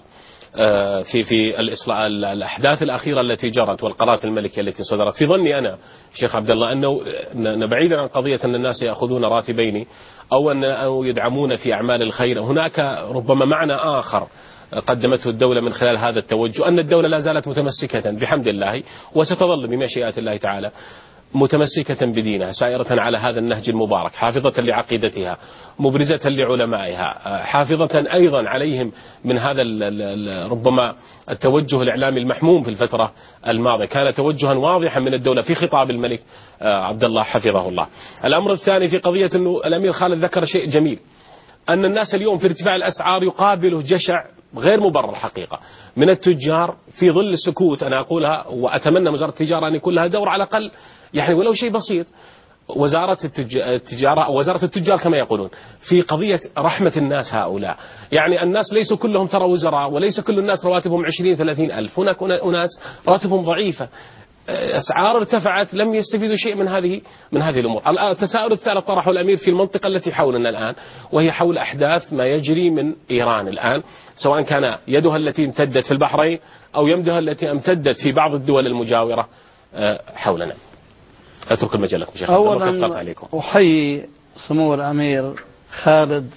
في في الأحداث الأخيرة التي جرت والقرارات الملكية التي صدرت، في ظني أنا شيخ عبد الله أنه بعيدا عن قضية أن الناس يأخذون راتبين أو أن أو يدعمون في أعمال الخير، هناك ربما معنى آخر قدمته الدولة من خلال هذا التوجه، أن الدولة لا زالت متمسكة بحمد الله وستظل بمشيئة الله تعالى متمسكة بدينها، سائرة على هذا النهج المبارك، حافظة لعقيدتها، مبرزة لعلمائها، حافظة أيضا عليهم من هذا ربما التوجه الإعلامي المحموم في الفترة الماضية، كان توجها واضحا من الدولة في خطاب الملك عبد الله حفظه الله. الأمر الثاني في قضية أنه الأمير خالد ذكر شيء جميل، أن الناس اليوم في ارتفاع الأسعار يقابله جشع غير مبرر الحقيقة من التجار في ظل السكوت. أنا أقولها وأتمنى وزارة التجارة أن يكون لها دور على الأقل، يعني ولو شيء بسيط، وزارة التجارة أو وزارة التجار كما يقولون، في قضية رحمة الناس هؤلاء. يعني الناس ليسوا كلهم ترى وزراء، وليس كل الناس رواتبهم عشرين ثلاثين ألف، هناك أناس رواتبهم ضعيفة، أسعار ارتفعت، لم يستفيدوا شيء من هذه من هذه الأمور. التساؤل الثالث طرحه الأمير في المنطقة التي حولنا الآن، وهي حول أحداث ما يجري من إيران الآن، سواء كان يدها التي امتدت في البحرين أو يمدها التي امتدت في بعض الدول المجاورة حولنا. أترك المجال لكم شيخ. أولا أحيي سمو الأمير خالد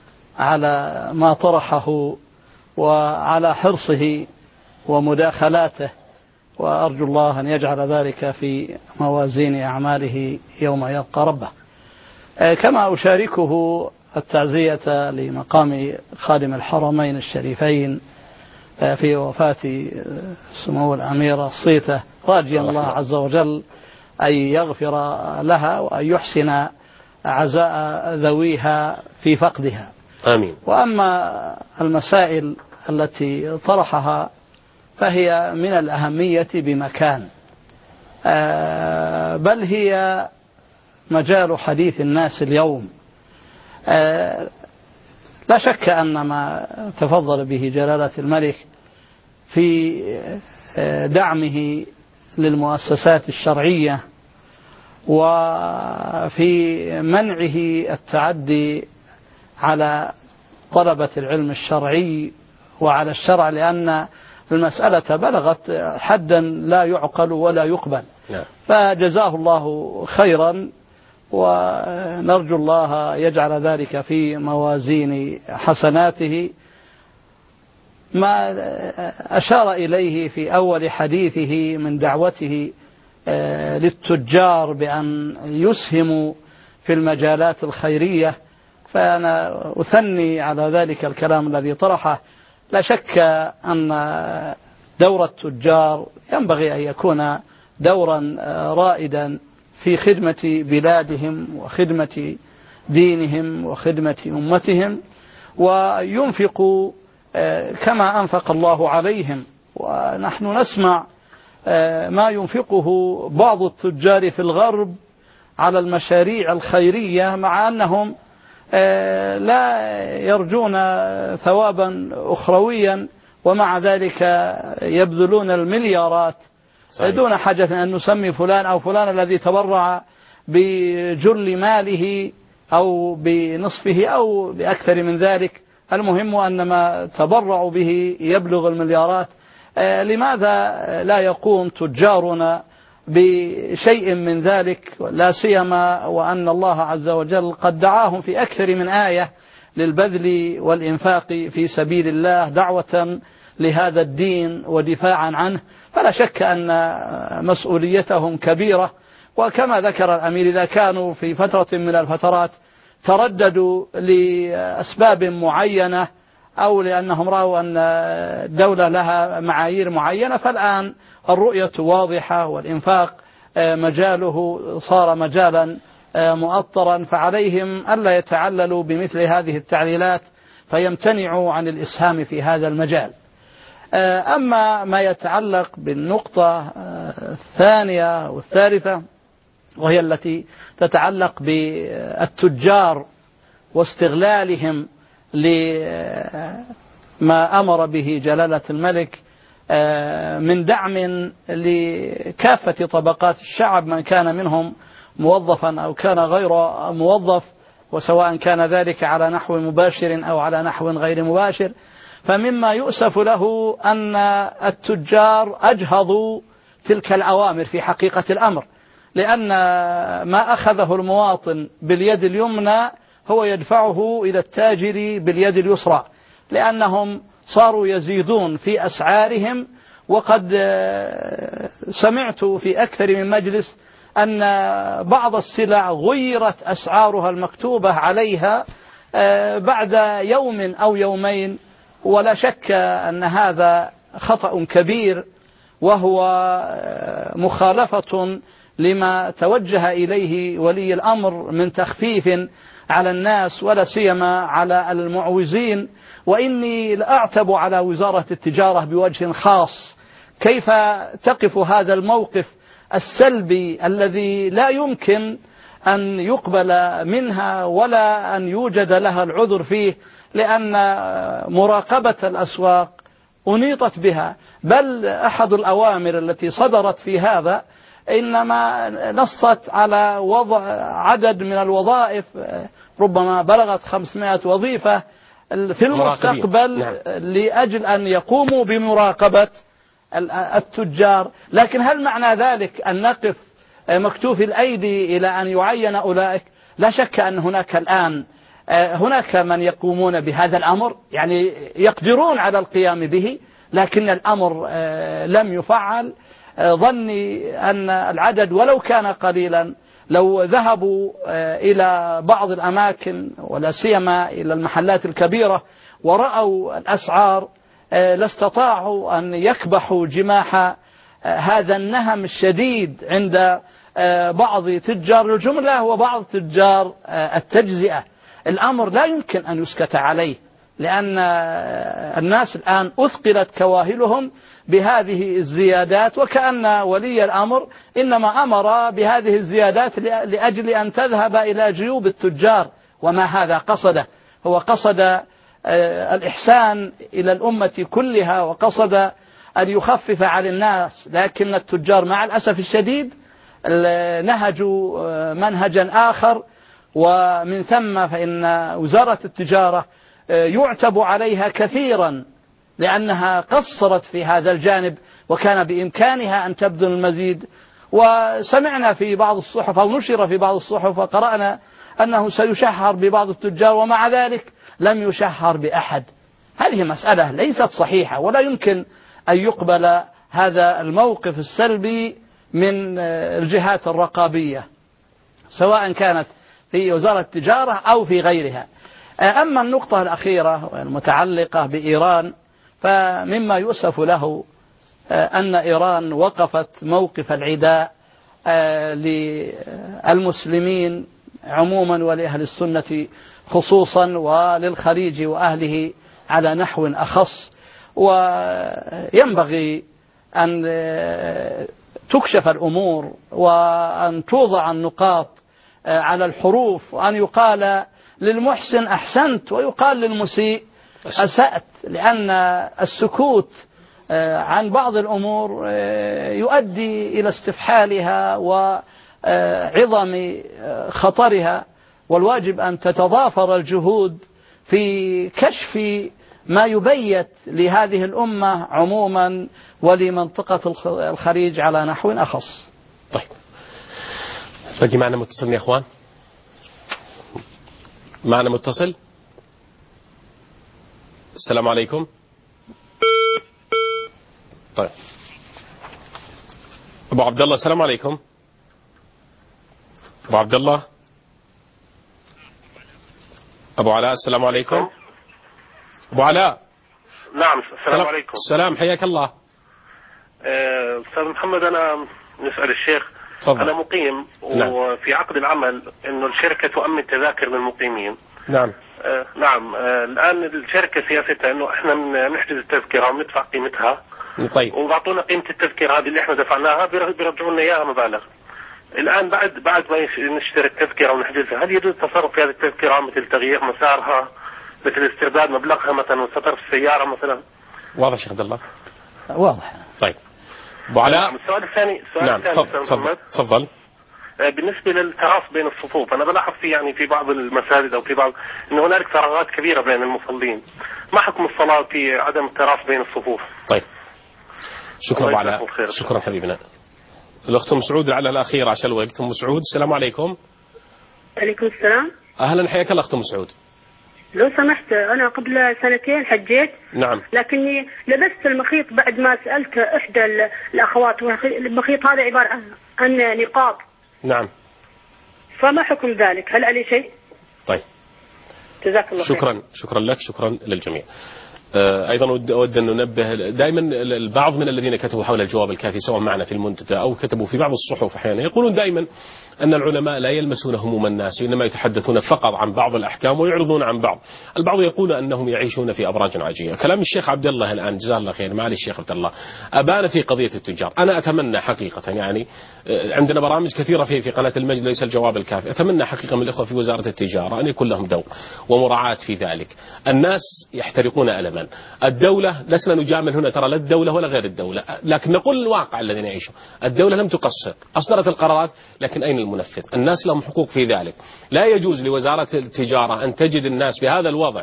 على ما طرحه وعلى حرصه ومداخلاته، وأرجو الله أن يجعل ذلك في موازين أعماله يوم يلقى ربه. كما أشاركه التعزية لمقام خادم الحرمين الشريفين في وفاة سمو الأميرة الصيتة، راجيا الله عز وجل أن يغفر لها وأن يحسن عزاء ذويها في فقدها. آمين. وأما المسائل التي طرحها فهي من الأهمية بمكان، بل هي مجال حديث الناس اليوم. لا شك أن ما تفضل به جلالة الملك في دعمه للمؤسسات الشرعية وفي منعه التعدي على طلبة العلم الشرعي وعلى الشرع، لأن المسألة بلغت حدا لا يعقل ولا يقبل. فجزاه الله خيرا، ونرجو الله يجعل ذلك في موازين حسناته. ما أشار إليه في أول حديثه من دعوته للتجار بأن يسهموا في المجالات الخيرية، فأنا أثني على ذلك الكلام الذي طرحه. لا شك أن دور التجار ينبغي أن يكون دورا رائدا في خدمة بلادهم وخدمة دينهم وخدمة أمتهم، وينفقوا كما أنفق الله عليهم. ونحن نسمع ما ينفقه بعض التجار في الغرب على المشاريع الخيرية، مع أنهم لا يرجون ثوابا أخرويا، ومع ذلك يبذلون المليارات صحيح. دون حاجة أن نسمي فلان أو فلان الذي تبرع بجل ماله أو بنصفه أو بأكثر من ذلك، المهم أن ما تبرعوا به يبلغ المليارات. لماذا لا يقوم تجارنا بشيء من ذلك، لا سيما وأن الله عز وجل قد دعاهم في أكثر من آية للبذل والإنفاق في سبيل الله دعوة لهذا الدين ودفاعا عنه، فلا شك أن مسؤوليتهم كبيرة. وكما ذكر الأمير إذا كانوا في فترة من الفترات ترددوا لأسباب معينة أو لأنهم رأوا أن الدولة لها معايير معينة، فالآن الرؤية واضحة والإنفاق مجاله صار مجالا مؤطرا، فعليهم ألا يتعللوا بمثل هذه التعليلات فيمتنعوا عن الإسهام في هذا المجال. أما ما يتعلق بالنقطة الثانية والثالثة وهي التي تتعلق بالتجار واستغلالهم لما أمر به جلالة الملك من دعم لكافة طبقات الشعب، من كان منهم موظفا أو كان غير موظف، وسواء كان ذلك على نحو مباشر أو على نحو غير مباشر. فمما يؤسف له أن التجار أجهضوا تلك الأوامر في حقيقة الأمر، لأن ما أخذه المواطن باليد اليمنى هو يدفعه إلى التاجر باليد اليسرى، لأنهم صاروا يزيدون في أسعارهم. وقد سمعت في أكثر من مجلس أن بعض السلع غيرت أسعارها المكتوبة عليها بعد يوم أو يومين، ولا شك أن هذا خطأ كبير، وهو مخالفة لما توجه إليه ولي الأمر من تخفيف على الناس ولا سيما على المعوزين. وإني لأعتب على وزارة التجارة بوجه خاص، كيف تقف هذا الموقف السلبي الذي لا يمكن أن يقبل منها ولا أن يوجد لها العذر فيه، لأن مراقبة الأسواق أنيطت بها. بل أحد الأوامر التي صدرت في هذا إنما نصت على وضع عدد من الوظائف ربما بلغت خمسمائة وظيفة في المستقبل نعم. لأجل أن يقوموا بمراقبة التجار. لكن هل معنى ذلك أن نقف مكتوف الأيدي إلى أن يعين أولئك؟ لا شك أن هناك الآن هناك من يقومون بهذا الأمر، يعني يقدرون على القيام به، لكن الأمر لم يفعل. ظني أن العدد ولو كان قليلا لو ذهبوا إلى بعض الأماكن ولا سيما إلى المحلات الكبيرة ورأوا الأسعار لاستطاعوا أن يكبحوا جماح هذا النهم الشديد عند بعض تجار الجملة وبعض تجار التجزئة. الأمر لا يمكن أن يسكت عليه، لأن الناس الآن أثقلت كواهلهم بهذه الزيادات، وكأن ولي الأمر إنما أمر بهذه الزيادات لأجل أن تذهب إلى جيوب التجار، وما هذا قصده. هو قصد الإحسان إلى الأمة كلها وقصد أن يخفف على الناس، لكن التجار مع الأسف الشديد نهجوا منهجا آخر. ومن ثم فإن وزارة التجارة يعتب عليها كثيرا لأنها قصرت في هذا الجانب، وكان بإمكانها أن تبذل المزيد. وسمعنا في بعض الصحف أو نشر في بعض الصحف وقرأنا أنه سيشهر ببعض التجار، ومع ذلك لم يشهر بأحد. هذه مسألة ليست صحيحة، ولا يمكن أن يقبل هذا الموقف السلبي من الجهات الرقابية سواء كانت في وزارة التجارة أو في غيرها. أما النقطة الأخيرة المتعلقة بإيران، فمما يؤسف له أن إيران وقفت موقف العداء للمسلمين عموما ولأهل السنة خصوصا وللخليج وأهله على نحو أخص. وينبغي أن تكشف الأمور وأن توضع النقاط على الحروف، وأن يقال للمحسن أحسنت ويقال للمسيء أسأت، لأن السكوت عن بعض الأمور يؤدي إلى استفحالها وعظم خطرها. والواجب أن تتضافر الجهود في كشف ما يبيت لهذه الأمة عموما ولمنطقة الخليج على نحو أخص. طيب باقي معنا متصل يا أخوان؟ معنا متصل. السلام عليكم. طيب أبو عبد الله السلام عليكم. أبو عبد الله. أبو علاء السلام عليكم. أبو علاء. نعم السلام عليكم. السلام حياك الله. أستاذ محمد أنا نسأل الشيخ. فضل. أنا مقيم نعم. وفي عقد العمل إنه الشركة تؤمن تذاكر للمقيمين. نعم. آه نعم آه الآن الشركة سياستها إنه إحنا نحجز التذكرة وندفع قيمتها. طيب. وبعطونا قيمة التذكرة هذه اللي إحنا دفعناها بيرجعوا لنا إياها مبالغ. الآن بعد بعد ما نشتري التذكرة ونحجزها هل يجوز التصرف في هذه التذكرة مثل تغيير مسارها مثل استرداد مبلغها مثلا وستر في السيارة مثلا؟ واضح شيخ عبد الله؟ واضح. طيب أبو علاء. نعم. السؤال الثاني السؤال نعم. الثاني تفضل تفضل. بالنسبة للتراص بين الصفوف أنا بلاحظ في يعني في بعض المساجد أو في بعض إنه هنالك فراغات كبيرة بين المصلين. ما حكم الصلاة في عدم التراص بين الصفوف؟ طيب شكرا أبو علاء. شكرا حبيبنا. الأخت أم سعود على الأخير عشان الوقت. أم سعود السلام عليكم. عليكم السلام. أهلا حياك الله أخت أم سعود. لو سمحت أنا قبل سنتين حجيت. نعم. لكني لبست المخيط بعد ما سألت إحدى الأخوات المخيط هذا عبارة عن نقاب. نعم. فما حكم ذلك؟ هل علي شيء؟ طيب جزاك الله خير. شكرا شكرا لك شكرا للجميع. أيضا أود أن ننبه دائما البعض من الذين كتبوا حول الجواب الكافي سواء معنا في المنتدى أو كتبوا في بعض الصحف أحيانا يقولون دائما أن العلماء لا يلمسون هموم الناس إنما يتحدثون فقط عن بعض الأحكام ويعرضون عن بعض. البعض يقول أنهم يعيشون في أبراج عاجية. كلام الشيخ عبد الله الآن جزاه الله خير معالي الشيخ عبد الله أبان في قضية التجار. أنا أتمنى حقيقة يعني عندنا برامج كثيرة في في قناة المجد ليس الجواب الكافي. أتمنى حقيقة من الإخوة في وزارة التجارة أن يكون لهم دور ومراعاة في ذلك. الناس يحترقون ألما. الدولة لسنا نجامل هنا ترى لا الدولة ولا غير الدولة لكن نقول الواقع الذي نعيشه. الدولة لم تقصر أصدرت القرارات لكن أين المنفذ؟ الناس لهم حقوق في ذلك. لا يجوز لوزارة التجارة أن تجد الناس بهذا الوضع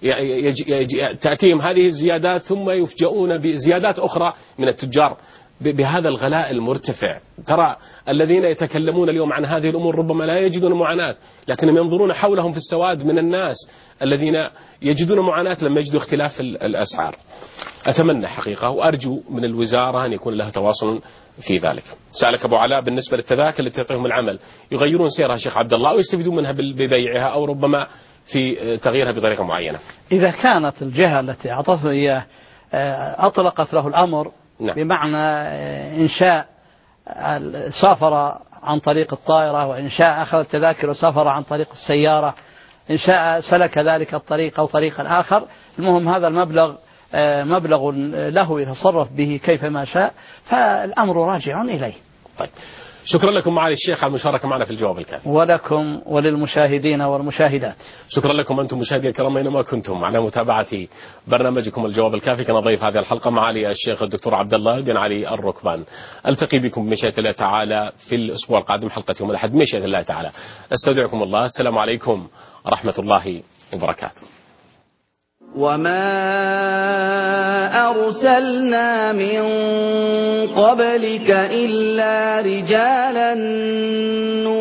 تأتيهم هذه الزيادات ثم يفجؤون بزيادات أخرى من التجار بهذا الغلاء المرتفع. ترى الذين يتكلمون اليوم عن هذه الأمور ربما لا يجدون معاناة لكنهم ينظرون حولهم في السواد من الناس الذين يجدون معاناة لما يجدوا اختلاف الأسعار. أتمنى حقيقة وأرجو من الوزارة أن يكون لها تواصل في ذلك. سألك أبو علاء بالنسبة للتذاكر التي تعطيهم العمل يغيرون سيرها شيخ عبد الله أو يستفيدون منها ببيعها أو ربما في تغييرها بطريقة معينة. إذا كانت الجهة التي أعطته إياه أطلقت له الأمر نعم. بمعنى إنشاء سافر عن طريق الطائرة وإن شاء أخذ التذاكر وسافر عن طريق السيارة إن شاء سلك ذلك الطريق أو طريقا آخر. المهم هذا المبلغ مبلغ له يتصرف به كيفما شاء فالأمر راجع إليه. طيب شكرا لكم معالي الشيخ على المشاركة معنا في الجواب الكافي. ولكم وللمشاهدين والمشاهدات. شكرا لكم أنتم مشاهدين الكرام أينما كنتم على متابعة برنامجكم الجواب الكافي. كان ضيف هذه الحلقة معالي الشيخ الدكتور عبد الله بن علي الركبان. ألتقي بكم بمشيئة الله تعالى في الأسبوع القادم حلقة يوم الأحد بمشيئة الله تعالى. أستودعكم الله. السلام عليكم ورحمة الله وبركاته. وما أرسلنا من قبلك إلا رجالا